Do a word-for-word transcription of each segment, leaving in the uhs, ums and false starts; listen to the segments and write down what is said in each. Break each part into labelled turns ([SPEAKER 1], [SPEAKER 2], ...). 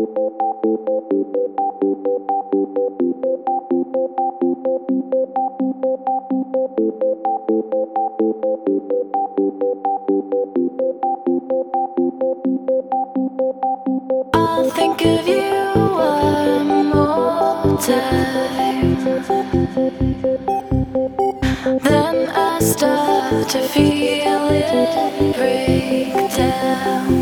[SPEAKER 1] I'll think of you one more time. Then I start to feel it break down.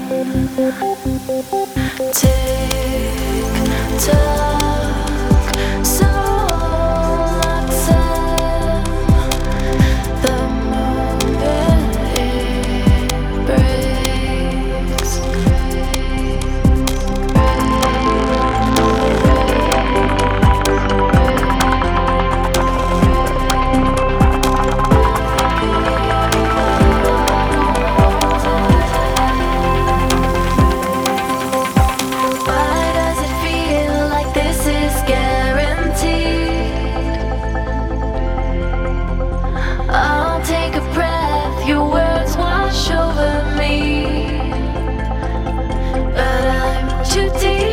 [SPEAKER 1] Tick tock, so much time. The moment it breaks. Why does it feel like this is guaranteed? I'll take a breath, your words wash over me, but I'm too deep